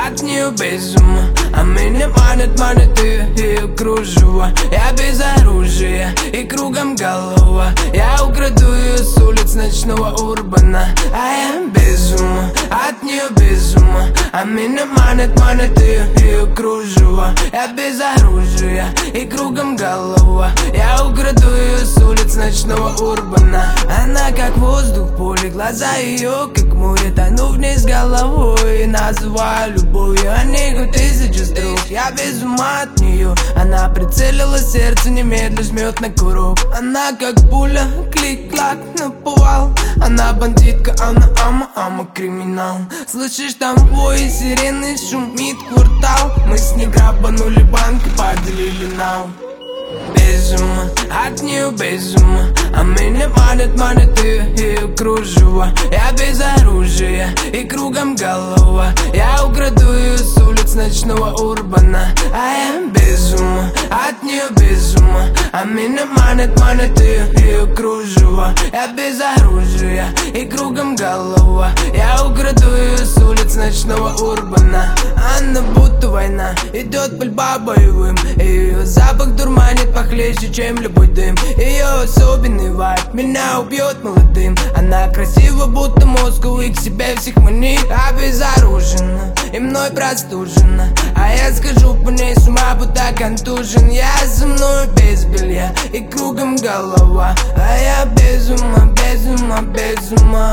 от нее без ума, а меня манит ее кружево. Я без оружия и кругом голова. Я украду ее с улиц ночного урбана. А я без ума, от нее без ума, а меня манит ее кружево. Я без оружия и кругом голова. Я украду ее с улиц ночного урбана. Она как воздух в поле, глаза ее как море. Тону вниз головой, называю любовью. А ней тысячи строк. Я без ума от нее. Она прицелила сердце, немедля жмет на курок. Она как пуля, клик-клак, наповал. Она бандитка, она ама криминал. Слышишь, там вой сирены, шумит квартал. Мы с ней грабанули банк и поделили нал. Без ума, от нее без ума, а меня манит ее кружево. Я без оружия и кругом голова. Я украду ее с улиц ночного урбана. А я без ума, от нее без ума, а меня манит ее кружево. Я без оружия и кругом голова. Я украду ее с улиц ночного урбана. Она будто война, идет пальба боевым. Ее запах дурманит похлеще, чем любой дым. Ее особенный вайб меня убьет молодым. Она красива, будто Москву, и к себе всех манит. Обезоружена и мной простужена, а я схожу по ней с ума, будто контужен. Я со мной без белья и кругом голова. А я без ума, без ума, без ума.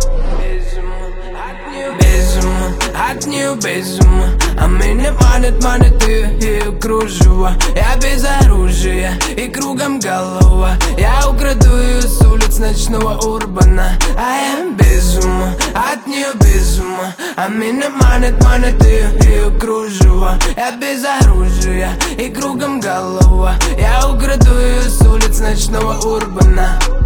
Без ума, от нее без ума, а меня манит ее кружево. Я без оружия и кругом голова. Я украду ее с улиц ночного урбана. А я без ума, от нее без ума, а меня манит ее кружево. Я без оружия и кругом голова. Я украду ее с улиц ночного урбана.